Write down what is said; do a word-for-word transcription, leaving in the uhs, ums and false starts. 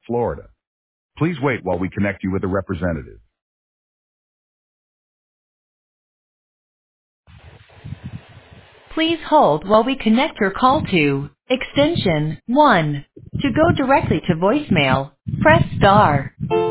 Florida. Please wait while we connect you with a representative. Please hold while we connect your call to extension one. To go directly to voicemail, press star.